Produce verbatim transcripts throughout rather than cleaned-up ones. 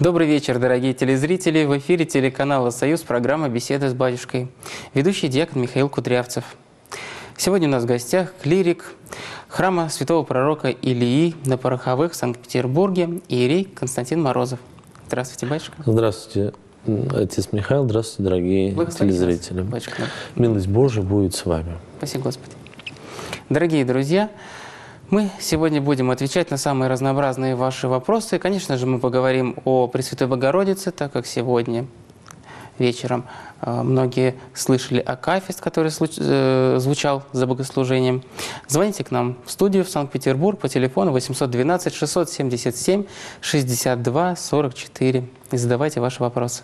Добрый вечер, дорогие телезрители. В эфире телеканала «Союз» программа «Беседа с батюшкой». Ведущий диакон Михаил Кудрявцев. Сегодня у нас в гостях клирик храма святого пророка Илии на Пороховых в Санкт-Петербурге иерей Константин Морозов. Здравствуйте, батюшка. Здравствуйте, отец Михаил. Здравствуйте, дорогие телезрители. Вас, Милость Божия будет с вами. Спасибо, Господи. Дорогие друзья, мы сегодня будем отвечать на самые разнообразные ваши вопросы. Конечно же, мы поговорим о Пресвятой Богородице, так как сегодня вечером э, многие слышали акафист, который случ, э, звучал за богослужением. Звоните к нам в студию в Санкт-Петербург по телефону восемьсот двенадцать шестьсот семьдесят семь шестьдесят два сорок четыре и задавайте ваши вопросы.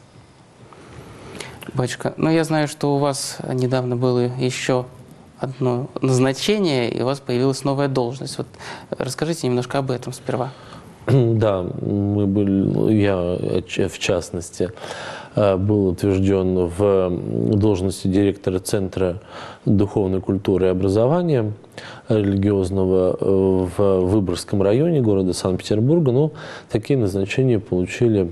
Батюшка, ну я знаю, что у вас недавно было еще одно назначение, и у вас появилась новая должность. Вот расскажите немножко об этом сперва. Да, мы были, я в частности был утвержден в должности директора Центра духовной культуры и образования религиозного в Выборгском районе города Санкт-Петербурга. Ну, такие назначения получили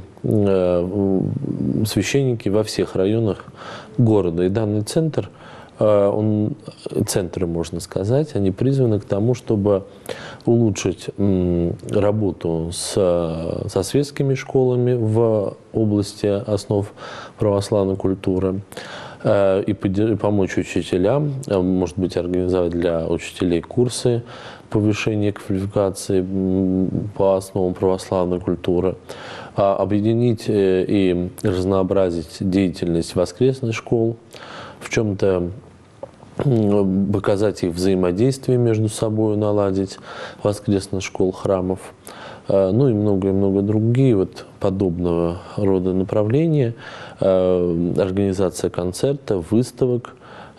священники во всех районах города. И данный центр, он, центры, можно сказать, они призваны к тому, чтобы улучшить работу с, со светскими школами в области основ православной культуры и помочь учителям, может быть, организовать для учителей курсы повышения квалификации по основам православной культуры, объединить и разнообразить деятельность воскресных школ, в чем-то показать их взаимодействие между собой, наладить воскресных школ, храмов, ну и много-много другие вот подобного рода направления, организация концертов, выставок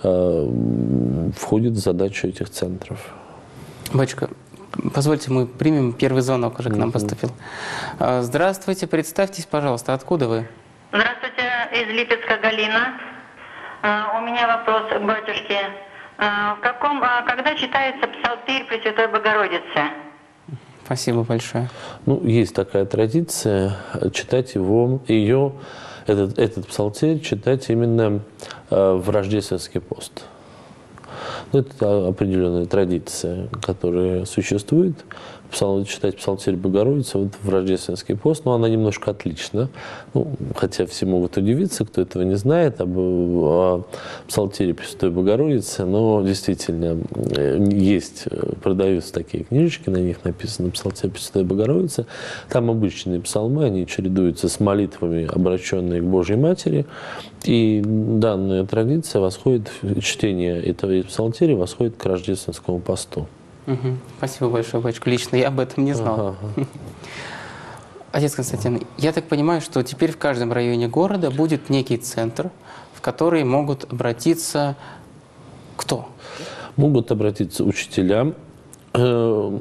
входит в задачу этих центров. Батюшка, позвольте, мы примем первый звонок, уже к нам поступил. Здравствуйте, представьтесь, пожалуйста, откуда вы? Здравствуйте, из Липецка Галина. У меня вопрос к батюшке. В каком, когда читается псалтырь Пресвятой Богородицы? Спасибо большое. Ну, есть такая традиция читать его, ее, этот, этот псалтырь читать именно в рождественский пост. Это определенная традиция, которая существует. Псал, читать псалтырь Богородицы вот в рождественский пост, но она немножко отлична. Ну, хотя все могут удивиться, кто этого не знает, об, о псалтире Пресвятой Богородицы, но действительно есть, продаются такие книжечки, на них написано «Псалтирь Пресвятой Богородицы». Там обычные псалмы, они чередуются с молитвами, обращенные к Божьей Матери. И данная традиция восходит, чтение этого псалтиря восходит к рождественскому посту. Угу. Спасибо большое, батюшка. Лично я об этом не знал. Ага. Отец Константин, я так понимаю, что теперь в каждом районе города будет некий центр, в который могут обратиться кто? Могут обратиться учителя, э,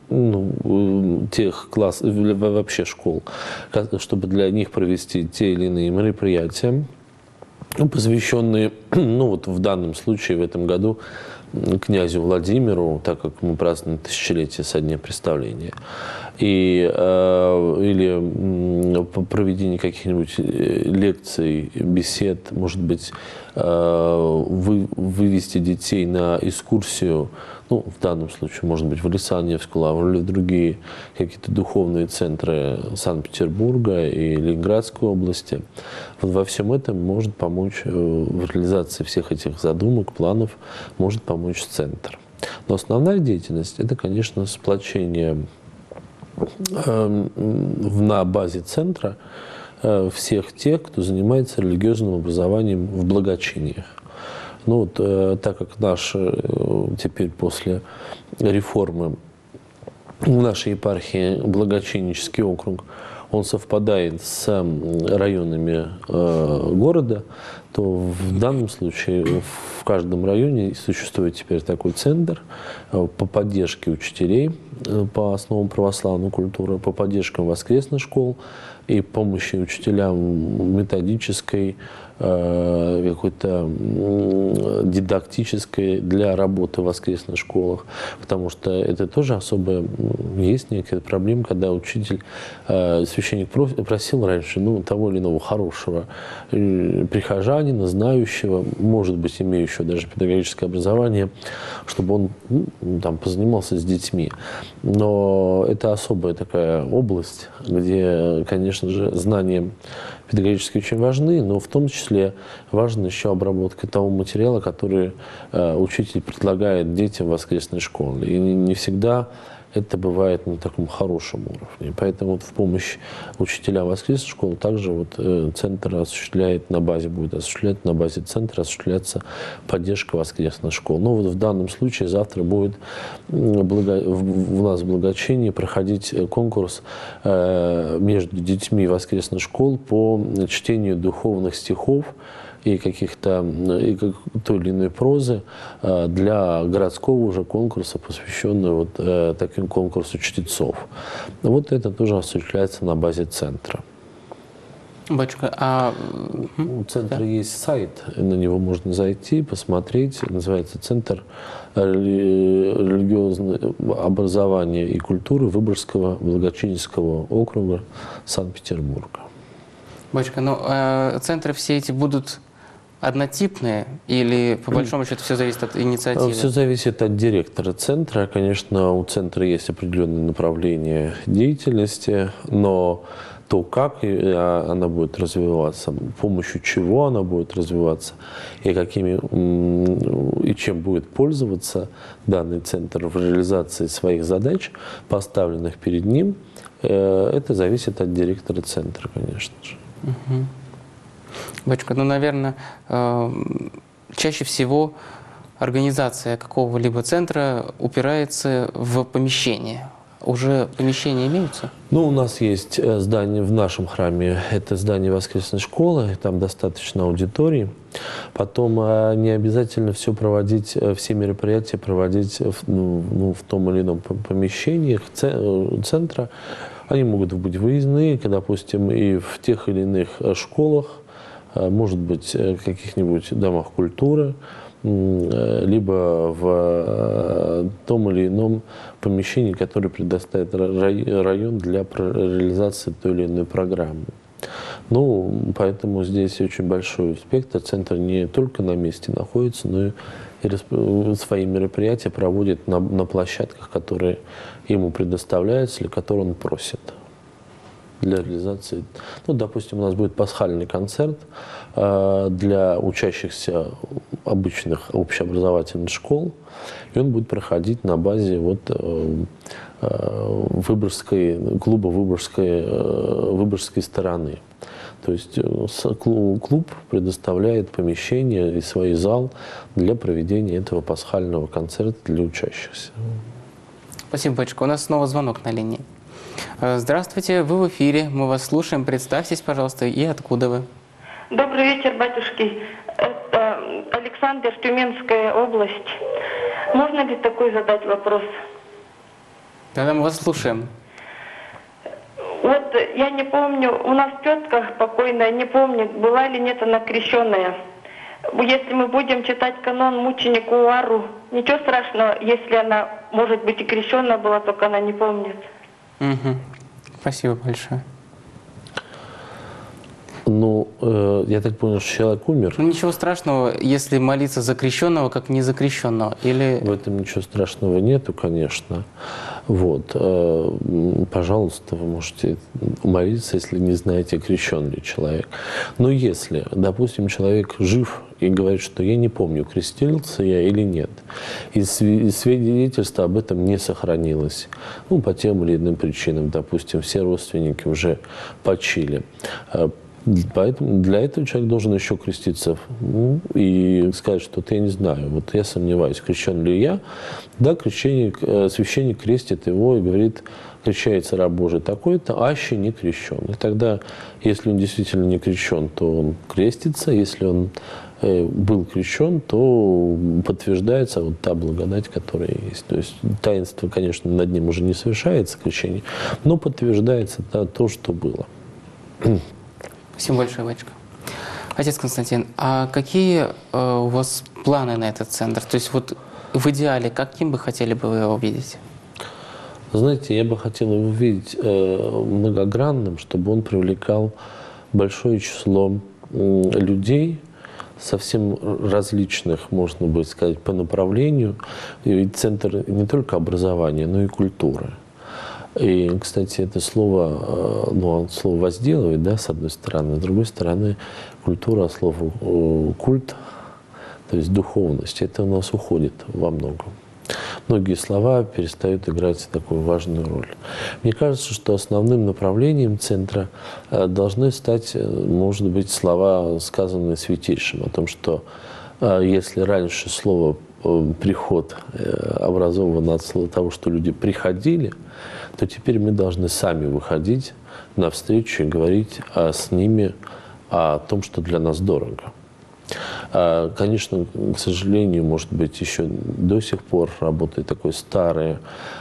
ну, тех классов, вообще школ, чтобы для них провести те или иные мероприятия, посвященные, ну вот в данном случае, в этом году, князю Владимиру, так как мы празднуем тысячелетие со дня представления, и, э, или э, проведение каких-нибудь лекций, бесед, может быть, э, вы, вывести детей на экскурсию, ну, в данном случае, может быть, в Александровскую лавру или в другие какие-то духовные центры Санкт-Петербурга и Ленинградской области. Вот во всем этом может помочь, в реализации всех этих задумок, планов, может помочь центр. Но основная деятельность – это, конечно, сплочение э, на базе центра э, всех тех, кто занимается религиозным образованием в благочиниях. Ну вот, э, так как наш э, теперь после реформы в нашей епархии благочиннический округ, он совпадает с районами э, города, то в данном случае в каждом районе существует теперь такой центр э, по поддержке учителей э, по основам православной культуры, по поддержкам воскресных школ и помощи учителям методической, какой-то дидактической для работы в воскресных школах, потому что это тоже особо есть некая проблема, когда учитель, священник священник просил раньше, ну, того или иного хорошего прихожанина, знающего, может быть, имеющего даже педагогическое образование, чтобы он, ну, там, позанимался с детьми. Но это особая такая область, где, конечно же, знания педагогически очень важны, но в том числе важна еще обработка того материала, который э, учитель предлагает детям в воскресной школе. И не, не всегда это бывает на таком хорошем уровне. Поэтому вот в помощь учителям воскресной школы также вот, э, центр осуществляет на базе, будет осуществлять на базе центра осуществляться поддержка воскресной школы. Но вот в данном случае завтра будет благо, в, в нас в Благочинии проходить конкурс э, между детьми воскресных школ по чтению духовных стихов и каких-то и как, той или иной прозы э, для городского уже конкурса, посвященного вот э, таким конкурсу чтецов. Вот это тоже осуществляется на базе центра. Батюшка, а... У центра да. есть сайт, на него можно зайти, посмотреть. Называется «Центр религиозного образования и культуры Выборгского Благочинского округа Санкт-Петербурга». Батюшка, ну э, центры все эти будут однотипные или, по большому счету, все зависит от инициативы? Все зависит от директора центра. Конечно, у центра есть определенные направления деятельности, но то, как она будет развиваться, помощью чего она будет развиваться и, какими, и чем будет пользоваться данный центр в реализации своих задач, поставленных перед ним, это зависит от директора центра, конечно же. Угу. Батюшка, ну, наверное, чаще всего организация какого-либо центра упирается в помещение. Уже помещения имеются? Ну, у нас есть здание в нашем храме, это здание воскресной школы, там достаточно аудитории. Потом не обязательно все проводить, все мероприятия проводить в, ну, в том или ином помещении центра. Они могут быть выездные, допустим, и в тех или иных школах, может быть, в каких-нибудь домах культуры, либо в том или ином помещении, которое предоставит район для реализации той или иной программы. Ну, поэтому здесь очень большой спектр. Центр не только на месте находится, но и свои мероприятия проводит на, на площадках, которые ему предоставляются или которые он просит для реализации. Ну, допустим, у нас будет пасхальный концерт э, для учащихся обычных общеобразовательных школ, и он будет проходить на базе вот, э, э, Выборгской, клуба Выборгской, э, Выборгской стороны. То есть клуб предоставляет помещение и свой зал для проведения этого пасхального концерта для учащихся. Спасибо, батюшка. У нас снова звонок на линии. Здравствуйте, вы в эфире, мы вас слушаем. Представьтесь, пожалуйста, и откуда вы? Добрый вечер, батюшки. Это Александр, Тюменская область. Можно ли такой задать вопрос? Тогда мы вас слушаем. Вот я не помню, у нас тетка покойная не помнит, была ли нет она крещенная. Если мы будем читать канон мученику Уару, ничего страшного, если она, может быть, и крещенная была, только она не помнит. Угу. Спасибо большое. Ну, э, я так понял, что человек умер. Ну, ничего страшного, если молиться за крещенного, как не за крещенного. Или... В этом ничего страшного нету, конечно. Вот. Э, пожалуйста, вы можете молиться, если не знаете, крещен ли человек. Но если, допустим, человек жив и говорит, что я не помню, крестился я или нет, и свидетельство об этом не сохранилось, ну, по тем или иным причинам, допустим, все родственники уже почили. Поэтому для этого человек должен еще креститься, ну, и сказать, что вот я не знаю, вот я сомневаюсь, крещен ли я. Да, крещенник, священник крестит его и говорит, крещается раб Божий такой-то, аще не крещен. И тогда, если он действительно не крещен, то он крестится, если он э, был крещен, то подтверждается вот та благодать, которая есть. То есть таинство, конечно, над ним уже не совершается, крещение, но подтверждается да, то, что было. Спасибо большое, батюшка. Отец Константин, а какие э, у вас планы на этот центр? То есть вот в идеале, каким бы хотели бы вы его видеть? Знаете, я бы хотел его видеть э, многогранным, чтобы он привлекал большое число э, людей, совсем различных, можно бы сказать, по направлению. И ведь центр не только образования, но и культуры. И, кстати, это слово, ну, слово возделывает, да, с одной стороны, с другой стороны, культура, слово культ, то есть духовность, это у нас уходит во многом. Многие слова перестают играть такую важную роль. Мне кажется, что основным направлением центра должны стать, может быть, слова, сказанные Святейшим, о том, что если раньше слово «приход» образовано от слова того, что люди приходили, то теперь мы должны сами выходить навстречу и говорить с ними о том, что для нас дорого. Конечно, к сожалению, может быть, еще до сих пор работает такой старый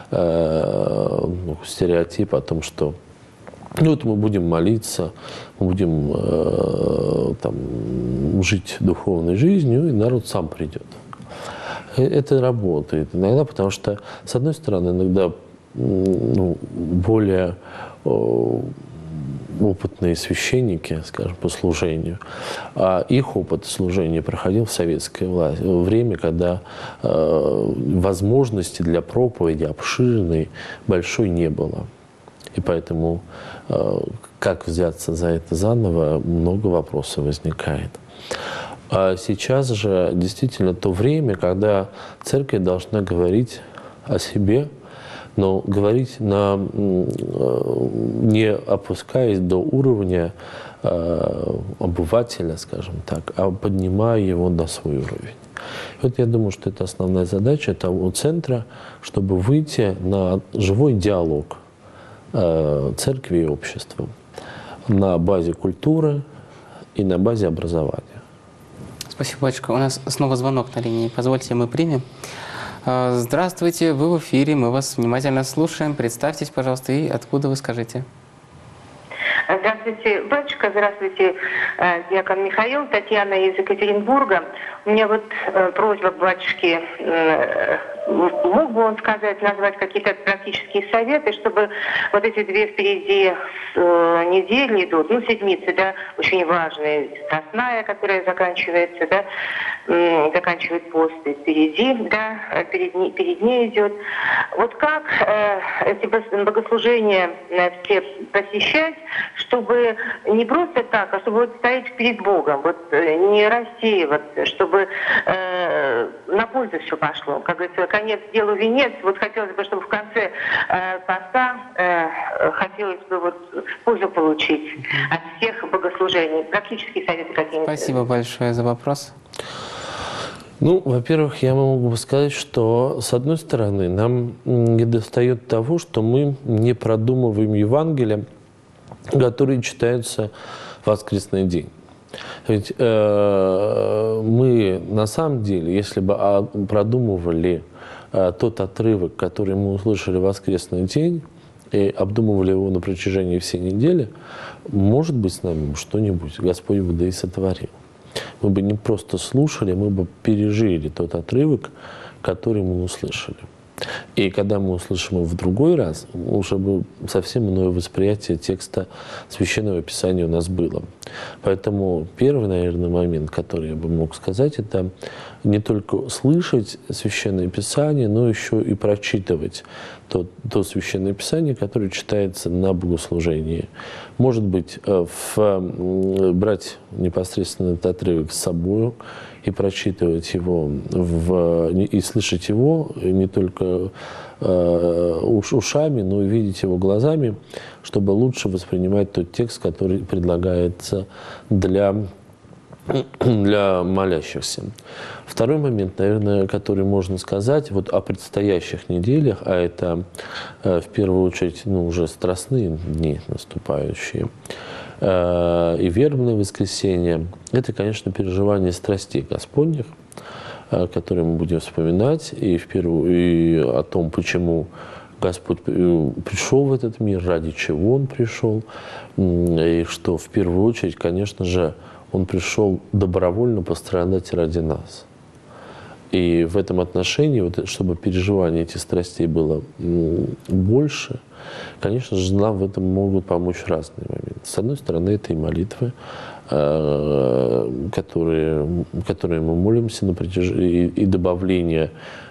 э, ну, стереотип о том, что ну, вот мы будем молиться, мы будем э, там, жить духовной жизнью, и народ сам придет. Это работает иногда, потому что, с одной стороны, иногда ну, более э, опытные священники, скажем, по служению, а их опыт служения проходил в советское время, когда э, возможности для проповеди обширной, большой не было. И поэтому, э, как взяться за это заново, много вопросов возникает. А сейчас же действительно то время, когда церковь должна говорить о себе, но говорить, на, не опускаясь до уровня э, обывателя, скажем так, а поднимая его на свой уровень. И вот я думаю, что это основная задача того центра, чтобы выйти на живой диалог э, церкви и общества на базе культуры и на базе образования. Спасибо, батюшка. У нас снова звонок на линии. Позвольте, мы примем. Здравствуйте, вы в эфире, мы вас внимательно слушаем. Представьтесь, пожалуйста, и откуда вы скажите. Здравствуйте, батюшка, здравствуйте, диакон Михаил, Татьяна из Екатеринбурга. У меня вот просьба к батюшке, мог бы он сказать, назвать какие-то практические советы, чтобы вот эти две впереди недели идут, ну, седмицы, да, очень важные, Страстная, которая заканчивается, да, заканчивает пост, и впереди, да, перед, ней, перед ней идет. Вот как э, эти богослужения э, все посещать, чтобы не просто так, а чтобы вот стоять перед Богом, вот э, не рассеиваться, чтобы э, на пользу все пошло. Как говорится, конец делу венец. Вот хотелось бы, чтобы в конце э, поста э, хотелось бы вот пользу получить от всех богослужений. Практические советы какие-нибудь. Спасибо большое за вопрос. Ну, во-первых, я могу бы сказать, что, с одной стороны, нам недостает того, что мы не продумываем Евангелие, которые читаются в воскресный день. Ведь э, мы, на самом деле, если бы продумывали э, тот отрывок, который мы услышали в воскресный день, и обдумывали его на протяжении всей недели, может быть, с нами что-нибудь Господь бы да и сотворил. Мы бы не просто слушали, мы бы пережили тот отрывок, который мы услышали. И когда мы услышим его в другой раз, уже бы совсем иное восприятие текста Священного Писания у нас было. Поэтому первый, наверное, момент, который я бы мог сказать, это не только слышать Священное Писание, но еще и прочитывать то, то Священное Писание, которое читается на богослужении. Может быть, в, брать непосредственно этот отрывок с собой и прочитывать его, в, и слышать его не только э, ушами, но и видеть его глазами, чтобы лучше воспринимать тот текст, который предлагается для, для молящихся. Второй момент, наверное, который можно сказать вот о предстоящих неделях, а это э, в первую очередь ну, уже страстные дни наступающие, и вербное воскресенье, это, конечно, переживание страстей Господних, которые мы будем вспоминать, и, в первую, и о том, почему Господь пришел в этот мир, ради чего Он пришел, и что, в первую очередь, конечно же, Он пришел добровольно пострадать ради нас. И в этом отношении, вот, чтобы переживание этих страстей было больше, конечно же, нам в этом могут помочь разные моменты. С одной стороны, это и молитвы, которые, которые мы молимся на протяжении, и добавление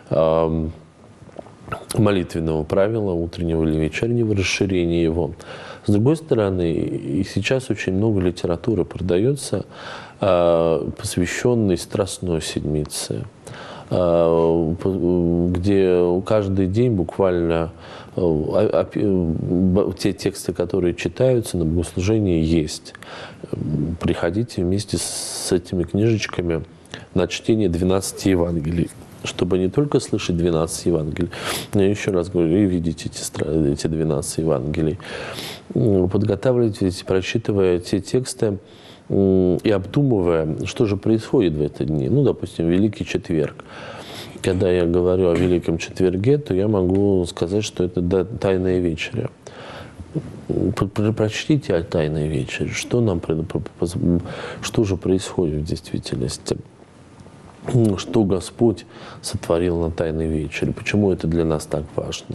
молитвенного правила, утреннего или вечернего, расширение его. С другой стороны, и сейчас очень много литературы продается, посвященной Страстной Седмице, где каждый день буквально те тексты, которые читаются на богослужении, есть. Приходите вместе с этими книжечками на чтение двенадцати Евангелий, чтобы не только слышать двенадцать Евангелий, но еще раз говорю, и видеть эти, эти двенадцать Евангелий. Подготавливайтесь, прочитывая те тексты и обдумывая, что же происходит в эти дни. Ну, допустим, Великий Четверг. Когда я говорю о Великом Четверге, то я могу сказать, что это Тайная Вечеря. Прочтите о Тайной Вечере, что, нам, что же происходит в действительности. Что Господь сотворил на Тайной Вечере, почему это для нас так важно.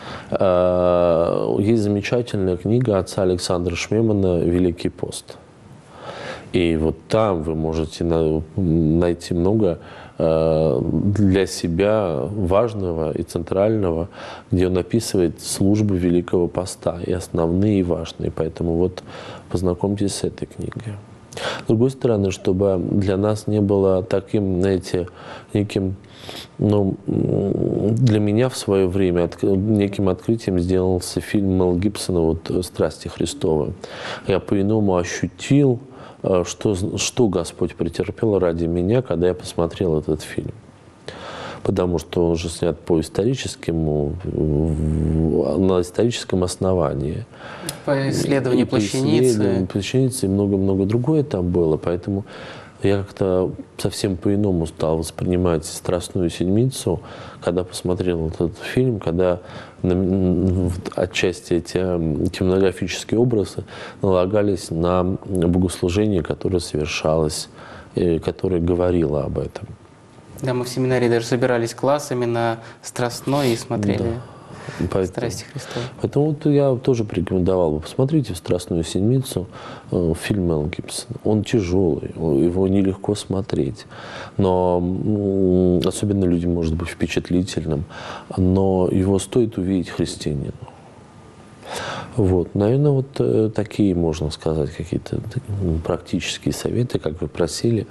Есть замечательная книга отца Александра Шмемана «Великий пост». И вот там вы можете найти много для себя важного и центрального, где он описывает службы Великого Поста, и основные, и важные. Поэтому вот познакомьтесь с этой книгой. С другой стороны, чтобы для нас не было таким, знаете, неким, ну, для меня в свое время от, неким открытием сделался фильм Мэл Гибсона вот «Страсти Христовы». Я по-иному ощутил, что, что Господь претерпел ради меня, когда я посмотрел этот фильм. Потому что он же снят по историческому, на историческом основании. По исследованию Плащаницы. Плащаницы и много-много другое там было. Поэтому я как-то совсем по-иному стал воспринимать Страстную Седмицу, когда посмотрел этот фильм, когда отчасти эти кинематографические образы налагались на богослужение, которое совершалось, которое говорило об этом. Да, мы в семинарии даже собирались классами на Страстной и смотрели да. Поэтому, «Страсти Христовы». Поэтому вот я тоже порекомендовал бы. Посмотрите в «Страстную Седмицу» э, фильм Мэл Гибсона. Он тяжелый, его нелегко смотреть. Но э, особенно людям может быть впечатлительным. Но его стоит увидеть христианину. Вот, наверное, вот э, такие, можно сказать, какие-то практические советы, как вы просили,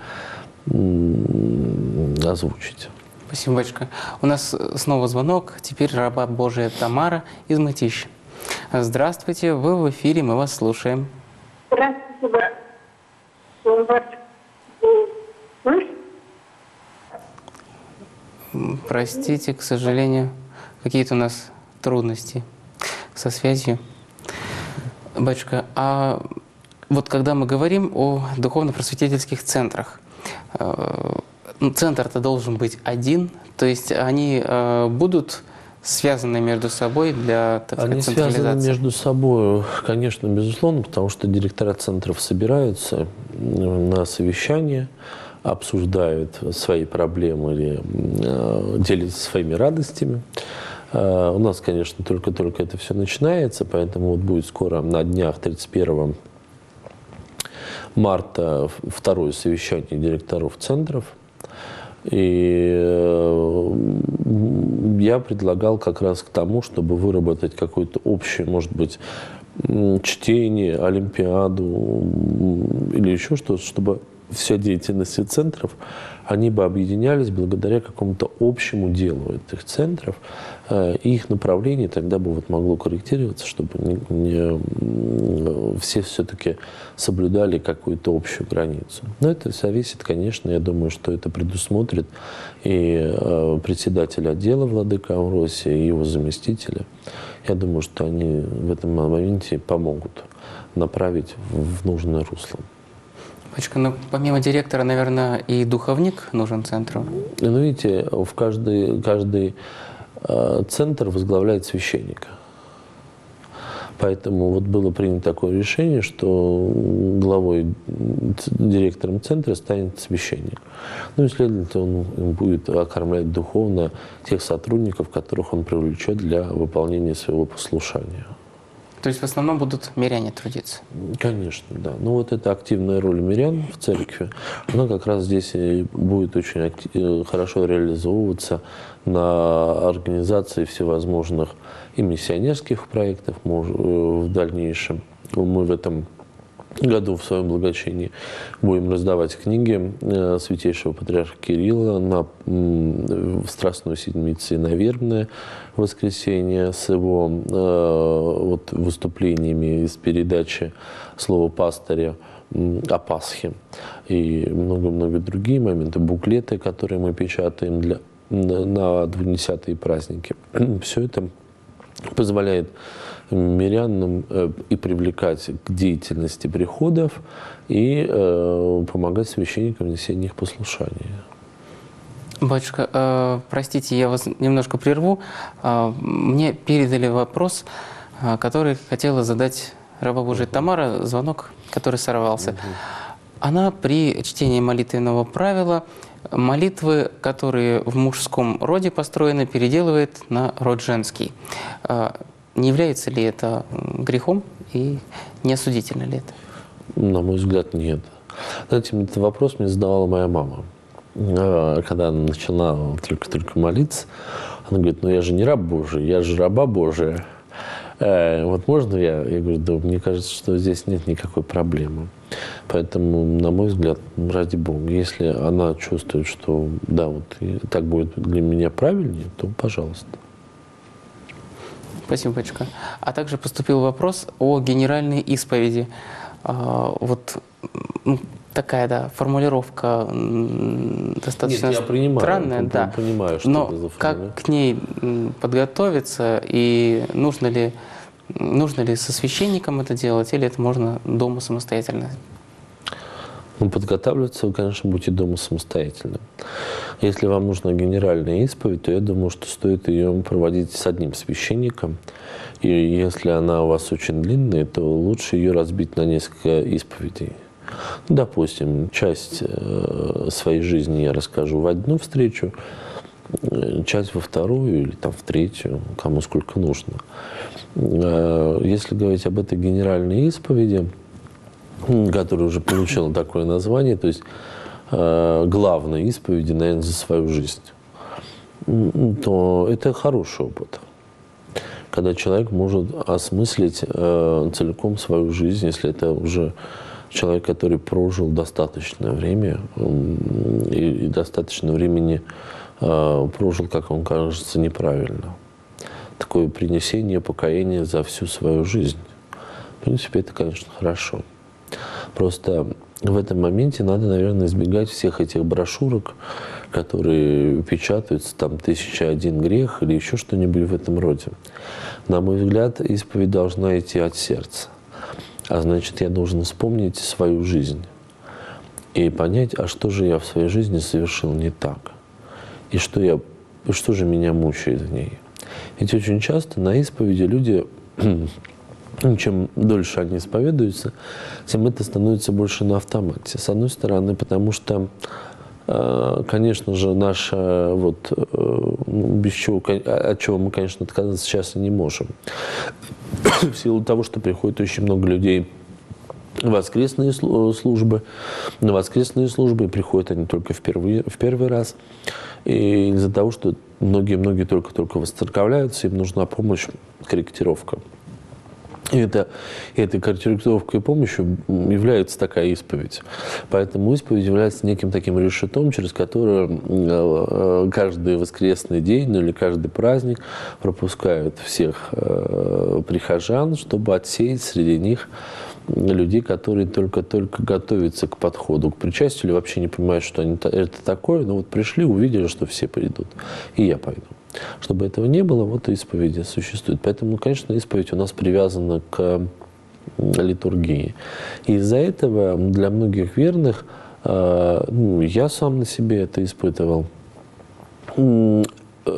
озвучить. Спасибо, батюшка. У нас снова звонок. Теперь раба Божия Тамара из Мытищ. Здравствуйте, вы в эфире, мы вас слушаем. Здравствуйте, Простите, к сожалению, какие-то у нас трудности со связью. Батюшка, а вот когда мы говорим о духовно-просветительских центрах, центр-то должен быть один, то есть они э, будут связаны между собой для, так сказать, они централизации? Они связаны между собой, конечно, безусловно, потому что директора центров собираются на совещание, обсуждают свои проблемы или э, делятся своими радостями. Э, у нас, конечно, только-только это все начинается, поэтому вот будет скоро на днях тридцать первого марта второе совещание директоров центров. И я предлагал как раз к тому, чтобы выработать какое-то общее, может быть, чтение, олимпиаду или еще что-то, чтобы вся деятельность центров, они бы объединялись благодаря какому-то общему делу этих центров, и их направление тогда бы вот могло корректироваться, чтобы не, не, все все-таки соблюдали какую-то общую границу. Но это зависит, конечно, я думаю, что это предусмотрит и э, председатель отдела владыка Амвросия, и его заместителя. Я думаю, что они в этом моменте помогут направить в, в нужное русло. Батюшка, ну помимо директора, наверное, и духовник нужен центру? Ну, видите, в каждый, каждый э, центр возглавляет священника. Поэтому вот было принято такое решение, что главой, директором центра станет священник. Ну и, следовательно, он будет окормлять духовно тех сотрудников, которых он привлечет для выполнения своего послушания. То есть в основном будут миряне трудиться? Конечно, да. Ну вот эта активная роль мирян в церкви, она как раз здесь и будет очень актив, хорошо реализовываться на организации всевозможных и миссионерских проектов в дальнейшем. Мы в этом году в своем благочинии будем раздавать книги святейшего патриарха Кирилла на в Страстную Седмицу и на Вербное воскресенье с его вот, выступлениями из передачи «Слово пастыря» о Пасхе и много-много другие моменты, буклеты, которые мы печатаем для, на двунадесятые праздники. Все это позволяет мирянам э, и привлекать к деятельности приходов и э, помогать священникам в несении их послушания. Батюшка, э, простите, я вас немножко прерву. Э, мне передали вопрос, э, который хотела задать раба Божия uh-huh. Тамара, звонок, который сорвался. Uh-huh. Она при чтении молитвенного правила молитвы, которые в мужском роде построены, переделывает на род женский. Не является ли это грехом и не осудительно ли это? На мой взгляд, нет. Знаете, этот вопрос мне задавала моя мама. Когда она начала только-только молиться, она говорит, ну я же не раб Божий, я же раба Божия. Вот можно я? Я говорю, да, мне кажется, что здесь нет никакой проблемы. Поэтому, на мой взгляд, ради Бога, если она чувствует, что да, вот так будет для меня правильнее, то пожалуйста. Спасибо, батюшка. А также поступил вопрос о генеральной исповеди. Вот такая, да, формулировка достаточно Нет, я принимаю, странная, я да. понимаю, что но это за как к ней подготовиться и нужно ли, нужно ли со священником это делать или это можно дома самостоятельно? Ну, подготавливаться вы, конечно, будете дома самостоятельно. Если вам нужна генеральная исповедь, то я думаю, что стоит ее проводить с одним священником. И если она у вас очень длинная, то лучше ее разбить на несколько исповедей. Допустим, часть э, своей жизни я расскажу в одну встречу, часть во вторую или там в третью, кому сколько нужно. Э, если говорить об этой генеральной исповеди, которая уже получила такое название, то есть э, главной исповеди, наверное, за свою жизнь, то это хороший опыт. Когда человек может осмыслить э, целиком свою жизнь, если это уже человек, который прожил достаточное время э, и, и достаточно времени э, прожил, как вам кажется, неправильно. Такое принесение покаяния за всю свою жизнь. В принципе, это, конечно, хорошо. Просто в этом моменте надо, наверное, избегать всех этих брошюрок, которые печатаются, там, «Тысяча один грех» или еще что-нибудь в этом роде. На мой взгляд, исповедь должна идти от сердца. А значит, я должен вспомнить свою жизнь и понять, а что же я в своей жизни совершил не так, и что, я, что же меня мучает в ней. Ведь очень часто на исповеди люди... Чем дольше они исповедуются, тем это становится больше на автомате. С одной стороны, потому что, конечно же, наше, вот, без чего, от чего мы, конечно, отказаться сейчас и не можем. В силу того, что приходит очень много людей в воскресные службы, на воскресные службы, и приходят они только впервые, в первый раз. И из-за того, что многие-многие только-только воцерковляются, им нужна помощь, корректировка. И это, этой корректировкой и помощью является такая исповедь. Поэтому исповедь является неким таким решетом, через которое каждый воскресный день, ну или каждый праздник пропускают всех прихожан, чтобы отсеять среди них людей, которые только-только готовятся к подходу к причастию или вообще не понимают, что они, это такое, но вот пришли, увидели, что все придут, и я пойду. Чтобы этого не было, вот исповеди существует. Поэтому, конечно, исповедь у нас привязана к литургии. И из-за этого для многих верных, ну, я сам на себе это испытывал,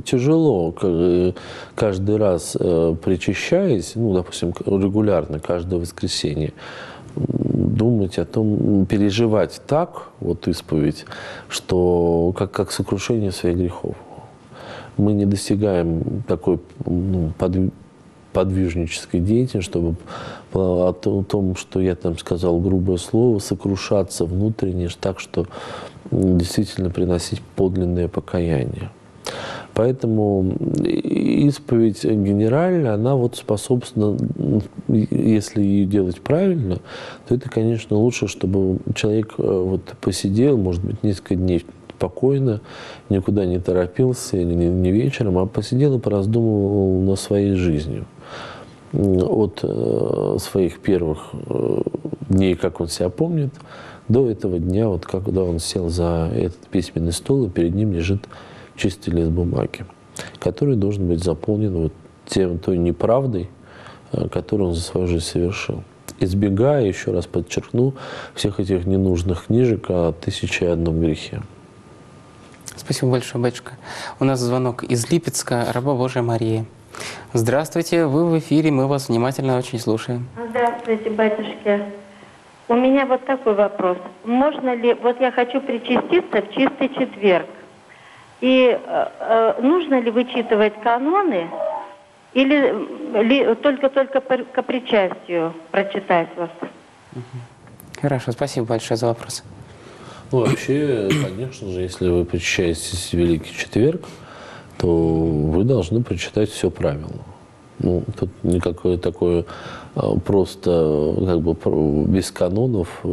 тяжело каждый раз причащаясь, ну, допустим, регулярно, каждое воскресенье, думать о том, переживать так, вот исповедь, что как, как сокрушение своих грехов. Мы не достигаем такой, ну, подвижности, подвижнической деятельности, чтобы о том, что я там сказал грубое слово, сокрушаться внутренне так, что действительно приносить подлинное покаяние. Поэтому исповедь генеральная, она вот способна, если ее делать правильно, то это, конечно, лучше, чтобы человек вот посидел, может быть, несколько дней спокойно, никуда не торопился, или не вечером, а посидел и пораздумывал над своей жизнью. От э, своих первых э, дней, как он себя помнит, до этого дня, вот когда он сел за этот письменный стол, и перед ним лежит чистый лист бумаги, который должен быть заполнен вот тем, той неправдой, э, которую он за свою жизнь совершил. Избегая, еще раз подчеркну, всех этих ненужных книжек о тысяче и одном грехе. Спасибо большое, батюшка. У нас звонок из Липецка, раба Божия Марии. Здравствуйте, вы в эфире, мы вас внимательно очень слушаем. Здравствуйте, батюшки. У меня вот такой вопрос. Можно ли, вот я хочу причаститься в чистый четверг, и э, э, нужно ли вычитывать каноны, или ли, только-только к причастию прочитать вас? Хорошо, спасибо большое за вопрос. Ну, вообще, конечно же, если вы причащаетесь в Великий Четверг, то вы должны прочитать все правила. Ну, тут никакое такое просто, как бы, без канонов,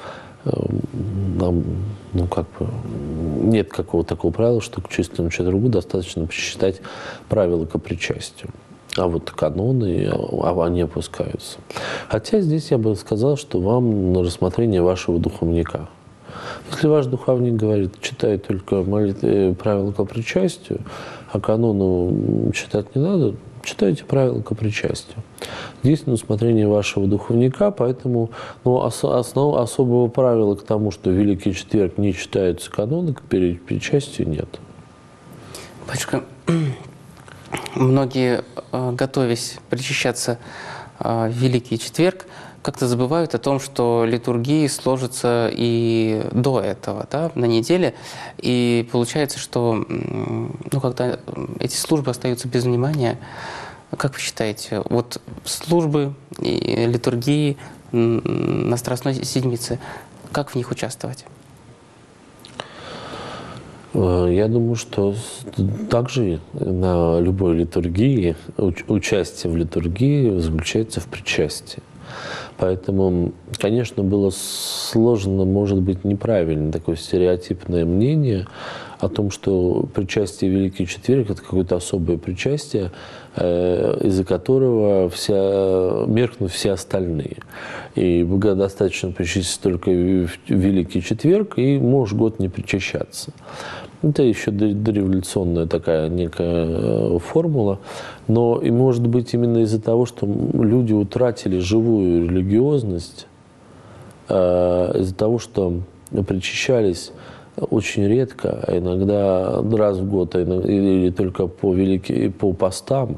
нам, ну, как бы, нет какого-то такого правила, что к чистому четвергу достаточно прочитать правила к причастию. А вот каноны, они опускаются. Хотя здесь я бы сказал, что вам на рассмотрение вашего духовника. Если ваш духовник говорит, читай только молитвы, правила к причастию, а канону читать не надо, читайте правила к причастию. Здесь на усмотрение вашего духовника, поэтому, ну, основ, особого правила к тому, что в Великий Четверг не читаются каноны, к причастию нет. Батюшка, многие, готовясь причащаться в Великий Четверг, как-то забывают о том, что литургии сложатся и до этого, да, на неделе. И получается, что, ну, когда эти службы остаются без внимания, как вы считаете, вот службы и литургии на Страстной Седмице, как в них участвовать? Я думаю, что также на любой литургии, участие в литургии заключается в причастии. Поэтому, конечно, было сложно, может быть, неправильно такое стереотипное мнение о том, что причастие в Великий Четверг – это какое-то особое причастие, из-за которого вся, меркнут все остальные. И достаточно причаститься только в Великий Четверг, и можешь год не причащаться. Это еще дореволюционная такая некая формула. Но и может быть именно из-за того, что люди утратили живую религиозность, из-за того, что причащались очень редко, а иногда раз в год, или только по, великий, по постам,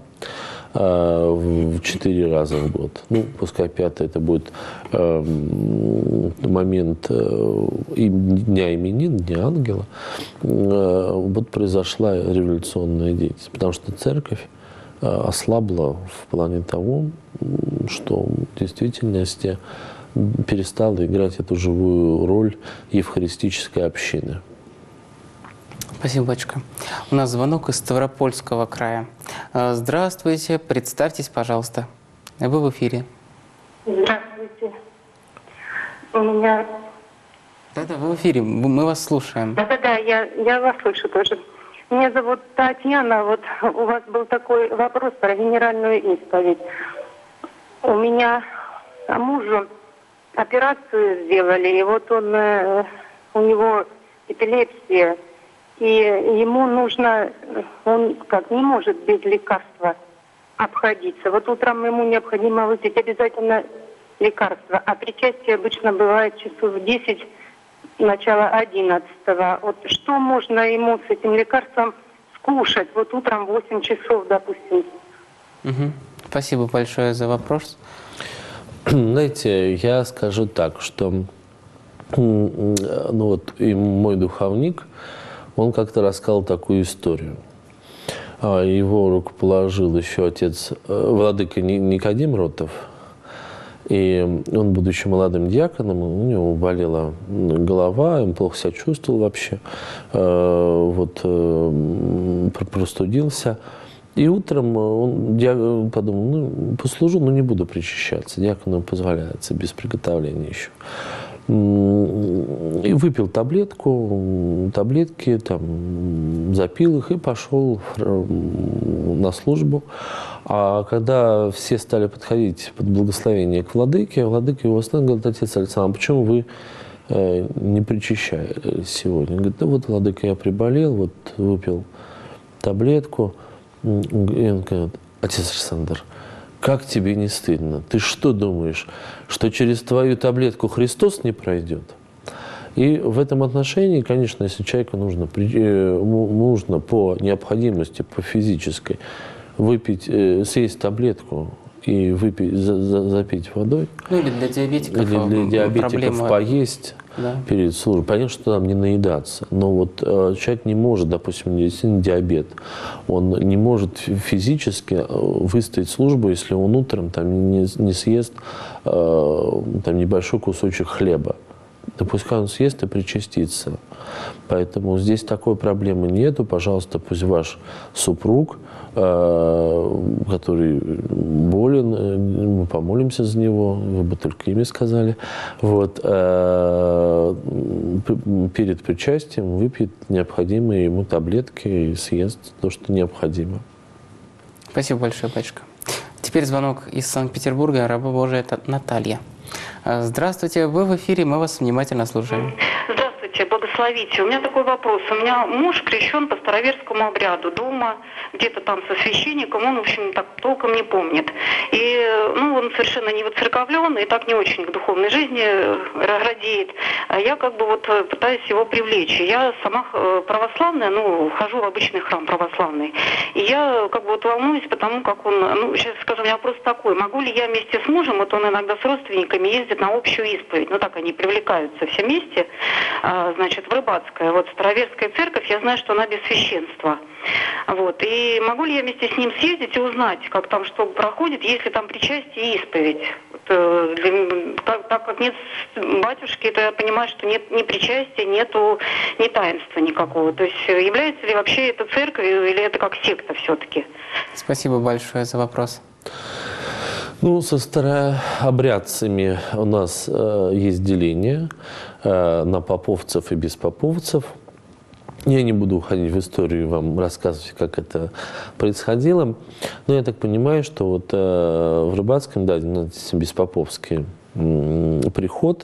в четыре раза в год. Ну, пускай пятый это будет э, момент э, Дня именин, Дня ангела. Э, вот произошла революционная деятельность, потому что церковь э, ослабла в плане того, что в действительности перестала играть эту живую роль евхаристической общины. Спасибо, батюшка. У нас звонок из Ставропольского края. Здравствуйте, представьтесь, пожалуйста. Вы в эфире. Здравствуйте. У меня... Да-да, вы в эфире, мы вас слушаем. Да-да-да, я, я вас слышу тоже. Меня зовут Татьяна. Вот у вас был такой вопрос про генеральную исповедь. У меня мужу операцию сделали, и вот он, у него эпилепсия. И ему нужно, он как не может без лекарства обходиться. Вот утром ему необходимо выпить обязательно лекарство, а причастие обычно бывает часов в десять, начало одиннадцатого. Вот что можно ему с этим лекарством кушать. Вот утром в восемь часов, допустим. Угу. Спасибо большое за вопрос. Знаете, я скажу так, что ну вот и мой духовник, он как-то рассказал такую историю. Его рукоположил еще отец, владыка Никодим Ротов. И он, будучи молодым диаконом, у него болела голова, он плохо себя чувствовал вообще, вот, простудился. И утром он подумал, ну, послужу, но не буду причащаться. Диакону позволяется без приготовления еще. И выпил таблетку, таблетки, там, запил их и пошел на службу. А когда все стали подходить под благословение к владыке, владыка его остановил, говорит: отец Александр, почему вы э, не причащаетесь сегодня? Он говорит: да вот, владыка, я приболел, вот выпил таблетку. И он говорит: отец Александр, как тебе не стыдно? Ты что думаешь, что через твою таблетку Христос не пройдет? И в этом отношении, конечно, если человеку нужно, нужно по необходимости, по физической, выпить, съесть таблетку и выпить, за, за, запить водой. Ну или для диабетиков. Или для диабетиков проблема... поесть, да, перед службой. Понятно, что там не наедаться. Но вот э, человек не может, допустим, действительно диабет. Он не может физически выстоять службу, если он утром там не, не съест э, там небольшой кусочек хлеба. Да пускай он съест и причастится. Поэтому здесь такой проблемы нету. Пожалуйста, пусть ваш супруг, который болен, мы помолимся за него, вы бы только имя сказали, вот, перед причастием выпьет необходимые ему таблетки и съест то, что необходимо. Спасибо большое, батюшка. Теперь звонок из Санкт-Петербурга, раба Божия Наталья. Здравствуйте, вы в эфире, мы вас внимательно слушаем. Здравствуйте, благословите. У меня такой вопрос. У меня муж крещен по староверскому обряду дома, где-то там со священником, он, в общем, так толком не помнит. И, ну, он совершенно не воцерковлен и так не очень к духовной жизни радеет. А я как бы вот пытаюсь его привлечь. Я сама православная, ну, хожу в обычный храм православный. И я как бы вот волнуюсь, потому как он, ну, сейчас скажу, у меня вопрос такой. Могу ли я вместе с мужем, вот он иногда с родственниками ездит на общую исповедь, ну так они привлекаются все вместе, а, значит, в Рыбацкое. Вот староверская церковь, я знаю, что она без священства. Вот. И могу ли я вместе с ним съездить и узнать, как там что проходит, если там причастие и исповедь? Вот, э, для, так, так как нет батюшки, то я понимаю, что нет ни причастия, нету ни таинства никакого. То есть является ли вообще это церковь или это как секта все-таки? Спасибо большое за вопрос. Ну, со старообрядцами у нас э, есть деление э, на поповцев и беспоповцев. Я не буду уходить в историю и вам рассказывать, как это происходило. Но я так понимаю, что вот э, в Рыбацком, да, беспоповский э, приход,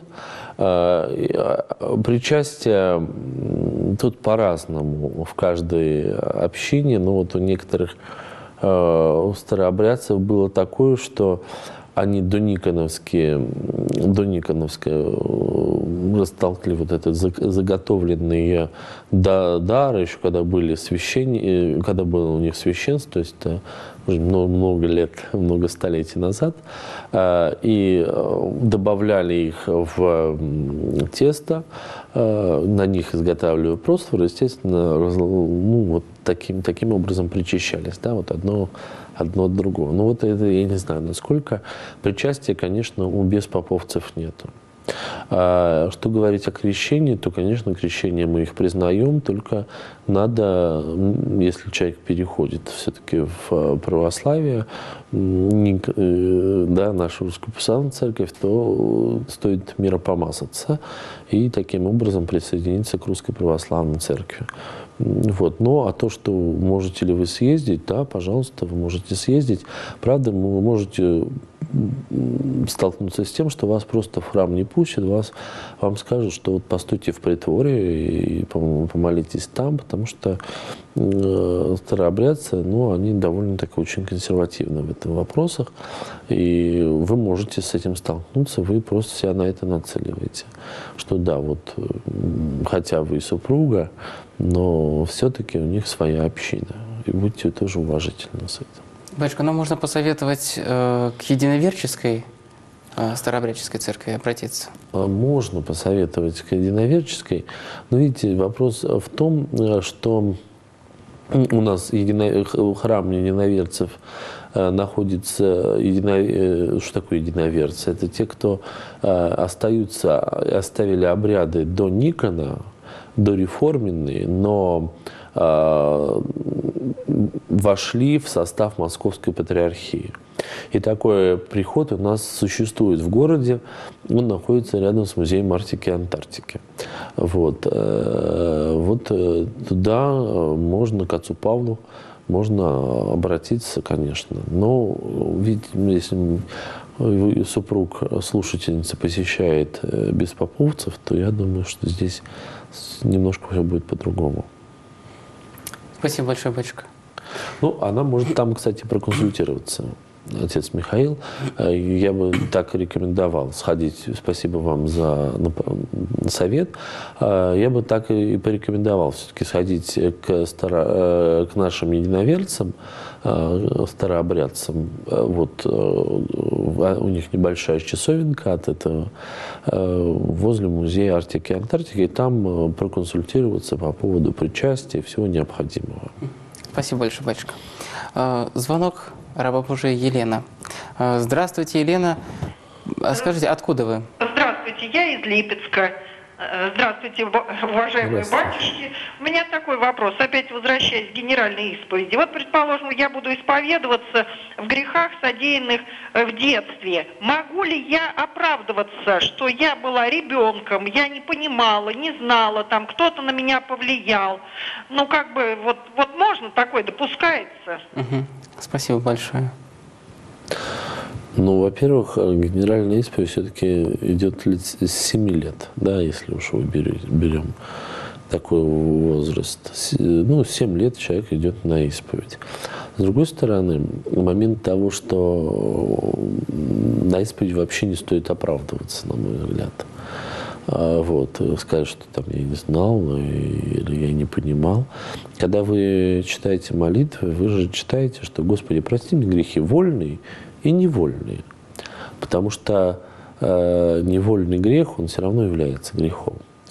э, причастие тут по-разному в каждой общине. Но вот у некоторых у старообрядцев было такое, что они дониконовские, дониконовские растолкли вот этот заготовленные дары, еще когда были священники, когда было у них священство, то есть это уже много, много лет, много столетий назад, и добавляли их в тесто, на них изготавливали просфор, естественно, ну, вот таким, таким образом причащались, да, вот одно, одно от другого. Ну вот это я не знаю, насколько причастия, конечно, у беспоповцев нету. А что говорить о крещении, то, конечно, крещение мы их признаем, только надо, если человек переходит все-таки в православие, да, нашу русскую православную церковь, то стоит миропомазаться и таким образом присоединиться к русской православной церкви. Вот. Ну, а то, что можете ли вы съездить, да, пожалуйста, вы можете съездить. Правда, вы можете столкнуться с тем, что вас просто в храм не пустят, вас, вам скажут, что вот постойте в притворе и помолитесь там, потому что э, старообрядцы, ну, они довольно-таки очень консервативны в этих вопросах, и вы можете с этим столкнуться, вы просто себя на это нацеливаете, что да, вот, хотя вы и супруга, но все-таки у них своя община, и будьте тоже уважительны с этим. Батюшка, ну можно посоветовать э, к единоверческой э, старообрядческой церкви обратиться? Можно посоветовать к единоверческой, но видите, вопрос в том, что у нас едино... храм единоверцев э, находится, едино... что такое единоверцы? Это те, кто э, остаются, оставили обряды до Никона, до реформенные, но э, вошли в состав Московской Патриархии. И такой приход у нас существует в городе, он находится рядом с музеем Арктики и Антарктики. Вот, вот туда можно, к отцу Павлу, можно обратиться, конечно. Но ведь если супруг слушательницы посещает беспоповцев, то я думаю, что здесь немножко все будет по-другому. Спасибо большое, батюшка. Ну, она может там, кстати, проконсультироваться, отец Михаил. Я бы так рекомендовал сходить. Спасибо вам за совет. Я бы так и порекомендовал все-таки сходить к, старо... к нашим единоверцам, старообрядцам. Вот у них небольшая часовенка от этого возле музея Арктики и Антарктики. И там проконсультироваться по поводу причастия и всего необходимого. Спасибо большое, батюшка. Звонок раба Божия Елена. Здравствуйте, Елена. Скажите, откуда вы? Здравствуйте, я из Липецка. Здравствуйте, уважаемые Здравствуйте. батюшки. У меня такой вопрос, опять возвращаясь к генеральной исповеди. Вот, предположим, я буду исповедоваться в грехах, содеянных в детстве. Могу ли я оправдываться, что я была ребенком, я не понимала, не знала, там кто-то на меня повлиял? Ну, как бы, вот, вот можно такое, допускается? Угу. Спасибо большое. Ну, во-первых, генеральная исповедь все-таки идет с семи лет, да, если уж вы берем такой возраст. Ну, семь лет человек идет на исповедь. С другой стороны, момент того, что на исповедь вообще не стоит оправдываться, на мой взгляд. Вот, сказать, что там я не знал или я не понимал. Когда вы читаете молитвы, вы же читаете, что «Господи, прости мне грехи вольные и невольные». Потому что э, невольный грех, он все равно является грехом.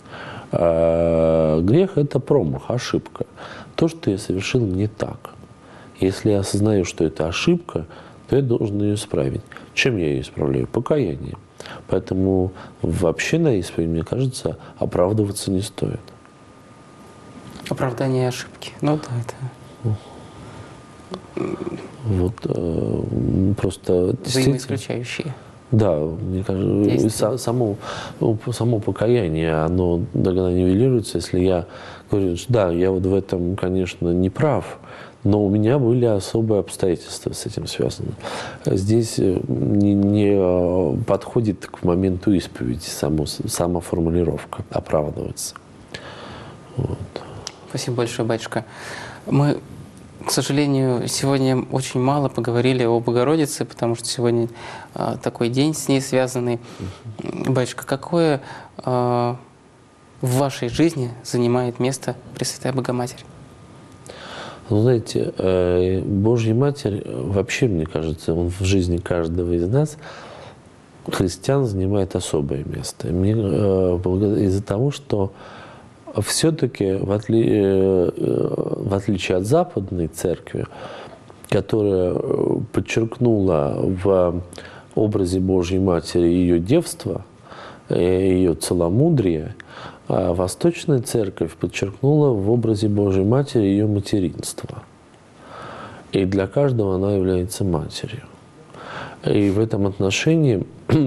А грех – это промах, ошибка. То, что я совершил не так. Если я осознаю, что это ошибка, то я должен ее исправить. Чем я ее исправляю? Покаянием. Поэтому вообще на исповедь, мне кажется, оправдываться не стоит. Оправдание ошибки. Ну да, это... Вот э, просто... Взаимоисключающие. Да, мне кажется, само, само покаяние, оно тогда нивелируется, если я говорю, что да, я вот в этом, конечно, не прав, но у меня были особые обстоятельства с этим связаны. Здесь не, не подходит к моменту исповеди само, сама формулировка, оправдываться. Вот. Спасибо большое, батюшка. Мы, к сожалению, сегодня очень мало поговорили о Богородице, потому что сегодня а, такой день с ней связанный. Батюшка, какое а, в вашей жизни занимает место Пресвятая Богоматерь? Ну, знаете, Божья Матерь вообще, мне кажется, он в жизни каждого из нас, христиан, занимает особое место. Из-за того, что все-таки, в, отли... в отличие от Западной Церкви, которая подчеркнула в образе Божьей Матери ее девство, ее целомудрие, а Восточная Церковь подчеркнула в образе Божьей Матери ее материнство. И для каждого она является матерью. И в этом отношении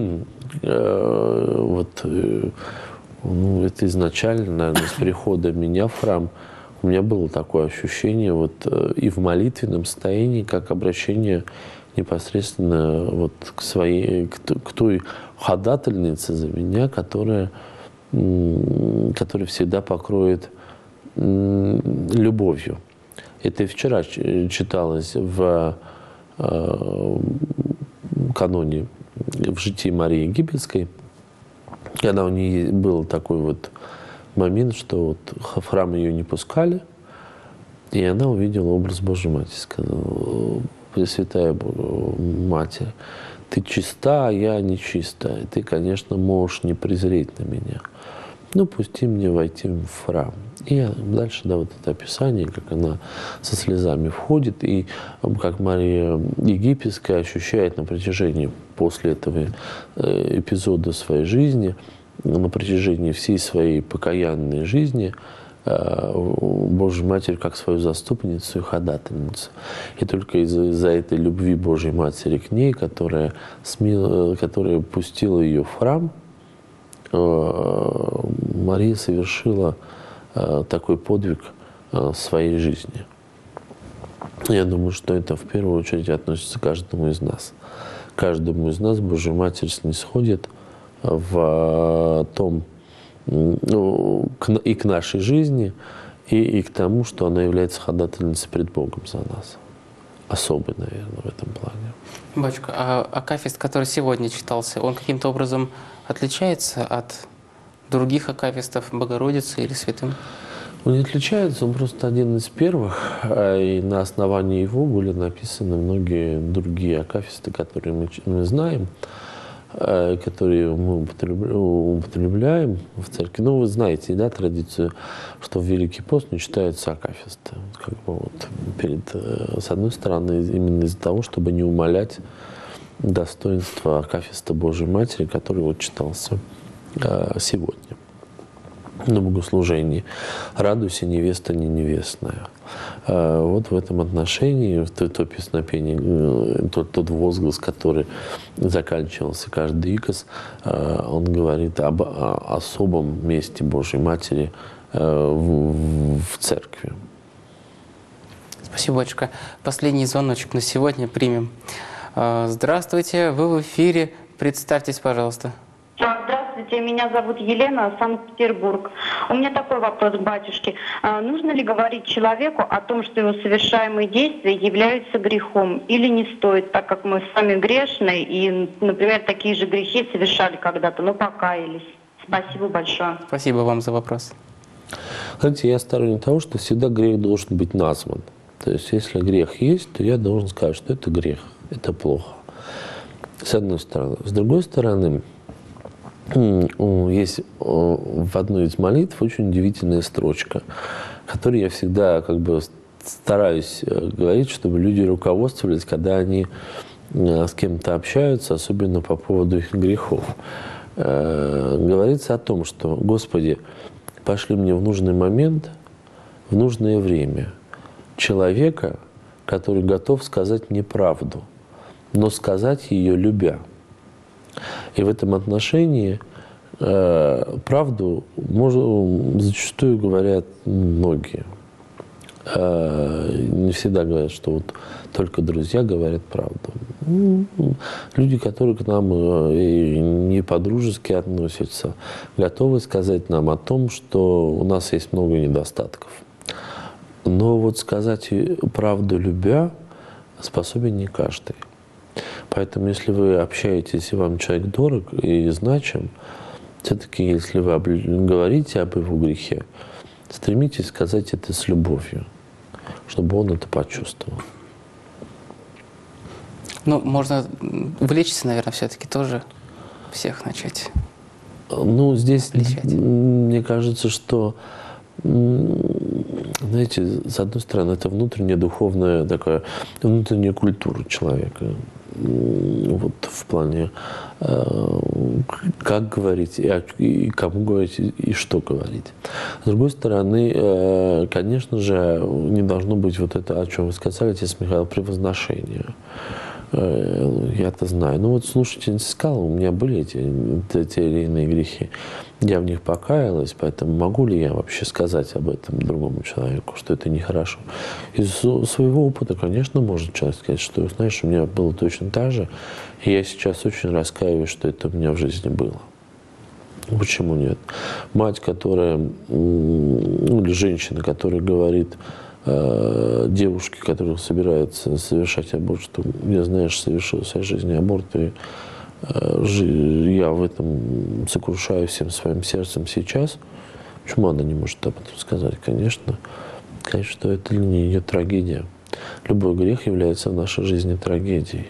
вот, ну, это изначально, наверное, с прихода меня в храм у меня было такое ощущение вот, и в молитвенном состоянии, как обращение непосредственно вот к своей, к, к той ходательнице за меня, которая, которая всегда покроет любовью. Это и вчера читалось в э, каноне в житии Марии Египетской, когда у нее был такой вот момент, что вот в храм ее не пускали, и она увидела образ Божьей Матери, сказала: Пресвятая Матерь, ты чиста, а я нечиста, и ты, конечно, можешь не презреть на меня. Ну, пусти мне войти в храм. И дальше, да, вот это описание, как она со слезами входит, и как Мария Египетская ощущает на протяжении, после этого эпизода своей жизни, на протяжении всей своей покаянной жизни, Божью Матерь как свою заступницу и ходательницу. И только из-за из этой любви Божьей Матери к ней, которая, смело, которая пустила ее в храм, Мария совершила такой подвиг своей жизни. Я думаю, что это в первую очередь относится к каждому из нас. Каждому из нас Божья Матерь снисходит в том, ну, и к нашей жизни, и, и к тому, что она является ходательницей пред Богом за нас. Особый, наверное, в этом плане. Батюшка, а акафист, который сегодня читался, он каким-то образом отличается от других акафистов Богородицы или Святым? Он не отличается, он просто один из первых, и на основании его были написаны многие другие акафисты, которые мы, мы знаем, которые мы употребляем в церкви. Ну, вы знаете, да, традицию, что в Великий пост не читаются акафисты. Как бы вот перед, с одной стороны, именно из-за того, чтобы не умалять достоинство акафиста Божьей Матери, который вот читался сегодня на богослужении. «Радуйся, невеста не невестная». Вот в этом отношении, то, то песнопение, тот, тот возглас, который заканчивался каждый икос, он говорит об особом месте Божьей Матери в, в церкви. Спасибо, батюшка. Последний звоночек на сегодня примем. Здравствуйте, вы в эфире. Представьтесь, пожалуйста. Здравствуйте, меня зовут Елена, Санкт-Петербург. У меня такой вопрос к батюшке. А, нужно ли говорить человеку о том, что его совершаемые действия являются грехом, или не стоит, так как мы сами грешные и, например, такие же грехи совершали когда-то, но покаялись? Спасибо большое. Спасибо вам за вопрос. Знаете, я сторонник того, что всегда грех должен быть назван. То есть, если грех есть, то я должен сказать, что это грех, это плохо. С одной стороны. С другой стороны, есть в одной из молитв очень удивительная строчка, которую я всегда как бы стараюсь говорить, чтобы люди руководствовались, когда они с кем-то общаются, особенно по поводу их грехов. Говорится о том, что «Господи, пошли мне в нужный момент, в нужное время человека, который готов сказать мне правду, но сказать ее любя». И в этом отношении э, правду может, зачастую говорят многие. Э, не всегда говорят, что вот только друзья говорят правду. Ну, люди, которые к нам э, не по-дружески относятся, готовы сказать нам о том, что у нас есть много недостатков. Но вот сказать правду любя способен не каждый. Поэтому, если вы общаетесь, и вам человек дорог и значим, все-таки, если вы говорите об его грехе, стремитесь сказать это с любовью, чтобы он это почувствовал. Ну, можно вылечиться, наверное, все-таки тоже всех начать. Ну, здесь, лечать. Мне кажется, что, знаете, с одной стороны, это внутренняя духовная такая, внутренняя культура человека. Вот в плане, как говорить, и кому говорить, и что говорить. С другой стороны, конечно же, не должно быть вот это, о чем вы сказали, отец Михаил, превозношение. Я-то знаю. Ну вот слушательница сказала, у меня были эти, те или иные грехи. Я в них покаялась, поэтому могу ли я вообще сказать об этом другому человеку, что это нехорошо? Из своего опыта, конечно, может человек сказать, что, знаешь, у меня было точно так же, и я сейчас очень раскаиваюсь, что это у меня в жизни было. Почему нет? Мать, которая, ну, или женщина, которая говорит э, девушке, которая собирается совершать аборт, что я, знаешь, совершил в своей жизни аборт, и я в этом сокрушаюсь всем своим сердцем сейчас. Почему она не может об этом сказать? Конечно, конечно, что это для нее трагедия. Любой грех является в нашей жизни трагедией.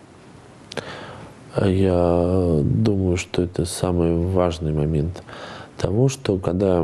А я думаю, что это самый важный момент того, что когда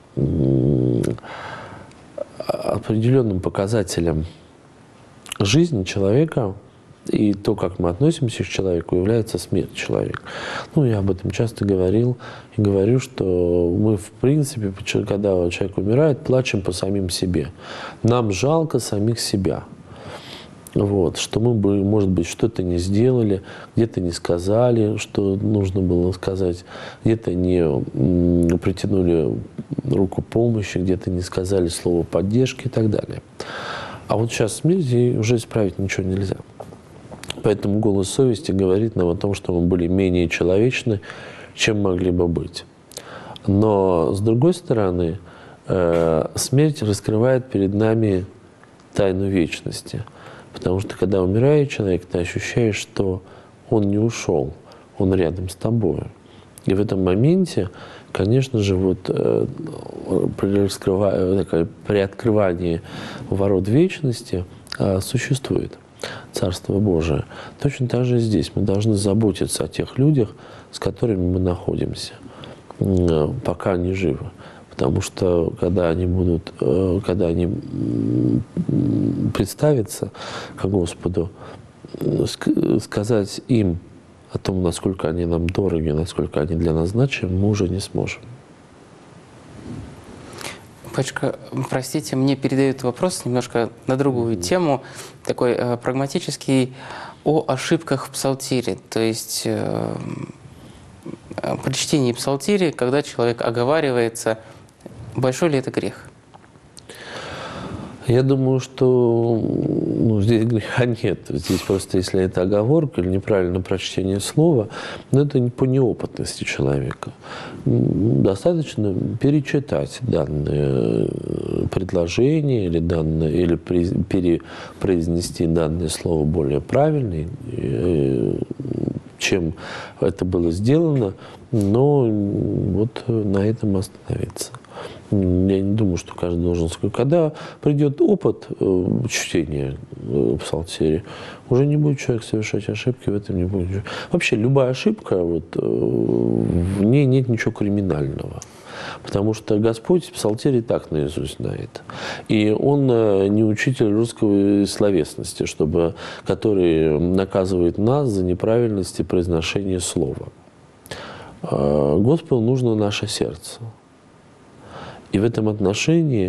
определенным показателем жизни человека и то, как мы относимся к человеку, является смерть человека. Ну, я об этом часто говорил и говорю, что мы, в принципе, когда человек умирает, плачем по самим себе. Нам жалко самих себя. Вот, что мы бы, может быть, что-то не сделали, где-то не сказали, что нужно было сказать, где-то не м, притянули руку помощи, где-то не сказали слово поддержки и так далее. А вот сейчас смерть, и уже исправить ничего нельзя. Поэтому голос совести говорит нам о том, что мы были менее человечны, чем могли бы быть. Но, с другой стороны, э, смерть раскрывает перед нами тайну вечности. Потому что, когда умирает человек, ты ощущаешь, что он не ушел, он рядом с тобой. И в этом моменте, конечно же, вот, э, при, такое, при открывании ворот вечности э, существует Царство Божие. Точно так же и здесь. Мы должны заботиться о тех людях, с которыми мы находимся, э, пока они живы. Потому что когда они будут, э, когда они представятся к Господу, ск- сказать им о том, насколько они нам дороги, насколько они для нас значимы, мы уже не сможем. Пачка, простите, мне передают вопрос немножко на другую mm-hmm. тему, такой э, прагматический, о ошибках в псалтире. То есть э, при чтении псалтири, когда человек оговаривается, большой ли это грех? Я думаю, что ну, здесь греха нет. Здесь просто, если это оговорка или неправильное прочтение слова, но это по неопытности человека. Достаточно перечитать данное предложение или, данное, или перепроизнести данное слово более правильно, чем это было сделано, но вот на этом остановиться. Я не думаю, что каждый должен сказать. Когда придет опыт э, чтения э, псалтири, уже не будет человек совершать ошибки, в этом не будет. Вообще любая ошибка, вот, э, в ней нет ничего криминального. Потому что Господь псалтири так наизусть знает. И Он э, не учитель русской словесности, чтобы, который наказывает нас за неправильности произношения слова. Э, Господу нужно наше сердце. И в этом отношении,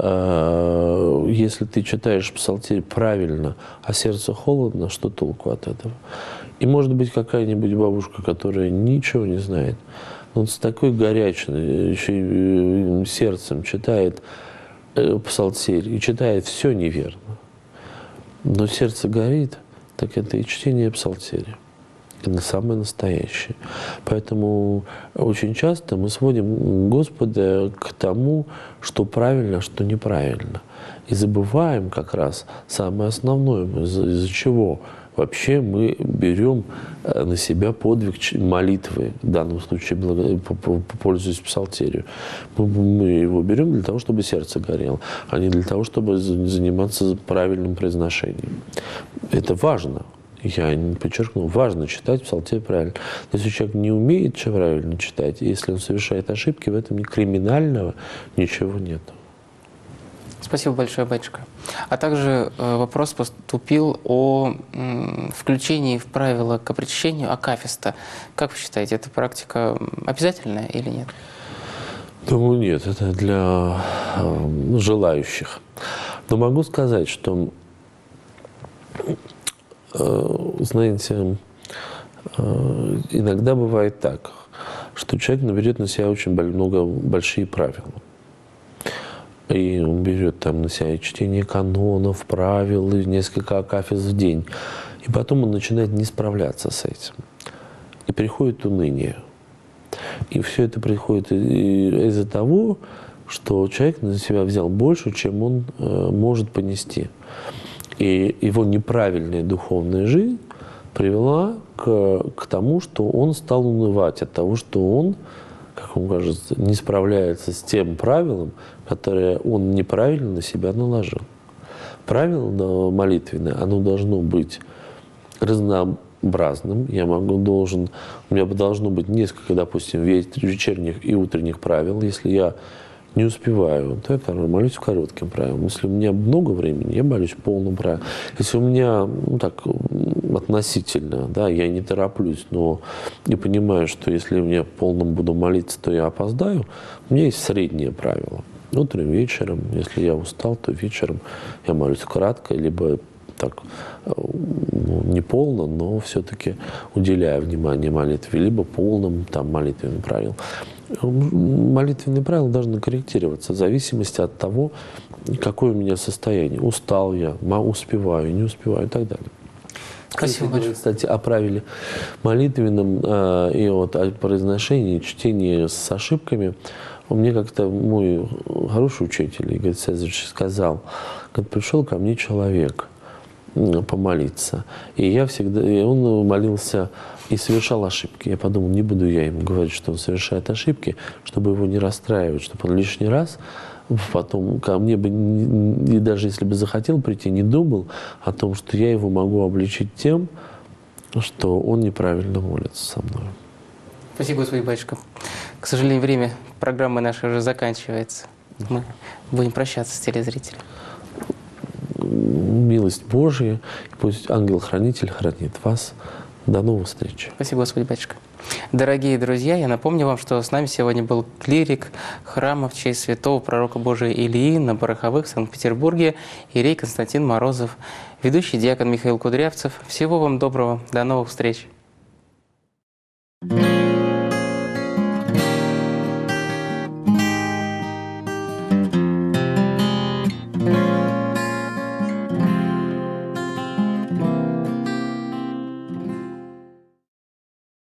э, если ты читаешь псалтирь правильно, а сердце холодно, что толку от этого? И может быть какая-нибудь бабушка, которая ничего не знает, но с такой горячей еще и сердцем читает э, псалтирь и читает все неверно. Но сердце горит, так это и чтение псалтири. Это самое настоящее. Поэтому очень часто мы сводим Господа к тому, что правильно, что неправильно. И забываем как раз самое основное, из-за, из-за чего вообще мы берем на себя подвиг молитвы, в данном случае, пользуясь псалтирью. Мы, мы его берем для того, чтобы сердце горело, а не для того, чтобы заниматься правильным произношением. Это важно. Я подчеркну, важно читать псалтирь правильно. Если человек не умеет правильно читать, если он совершает ошибки, в этом ни криминального ничего нет. Спасибо большое, батюшка. А также э, вопрос поступил о м, включении в правила к причащению акафиста. Как вы считаете, эта практика обязательная или нет? Думаю, нет. Это для э, желающих. Но могу сказать, что знаете, иногда бывает так, что человек наберет на себя очень много, большие правила. И он берет там на себя и чтение канонов, правил, и несколько акафиз в день. И потом он начинает не справляться с этим. И приходит уныние. И все это приходит из-за того, что человек на себя взял больше, чем он э, может понести. И его неправильная духовная жизнь привела к, к тому, что он стал унывать от того, что он, как вам кажется, не справляется с тем правилом, которое он неправильно на себя наложил. Правило молитвенное, оно должно быть разнообразным. Я могу, должен, у меня должно быть несколько, допустим, вечерних и утренних правил. Если я не успеваю, то я молюсь коротким правилом. Если у меня много времени, я молюсь полным правилом. Если у меня, ну так, относительно, да, я не тороплюсь, но не понимаю, что если я полным буду молиться, то я опоздаю, у меня есть среднее правило. Утром, вечером, если я устал, то вечером я молюсь кратко, либо так, ну, не полно, но все-таки уделяю внимание молитве, либо полным там, молитвенным правилам. Молитвенные правила должны корректироваться в зависимости от того, какое у меня состояние. Устал я, успеваю, не успеваю и так далее. Спасибо большое. Кстати, о правиле молитвенном э, и вот о произношении, чтении с ошибками. Мне как-то мой хороший учитель, Игорь Цезаревич, сказал, когда пришел ко мне человек помолиться, и я всегда, и он молился и совершал ошибки. Я подумал, не буду я ему говорить, что он совершает ошибки, чтобы его не расстраивать, чтобы он лишний раз потом ко мне бы, и даже если бы захотел прийти, не думал о том, что я его могу обличить тем, что он неправильно молится со мной. Спасибо, господин батюшка. К сожалению, время программы нашей уже заканчивается. Мы будем прощаться с телезрителями. Милость Божия, пусть ангел-хранитель хранит вас. До новых встреч. Спасибо, Господи, батюшка. Дорогие друзья, я напомню вам, что с нами сегодня был клирик храма в честь святого пророка Божия Илии на Пороховых в Санкт-Петербурге, иерей Константин Морозов, ведущий диакон Михаил Кудрявцев. Всего вам доброго, до новых встреч.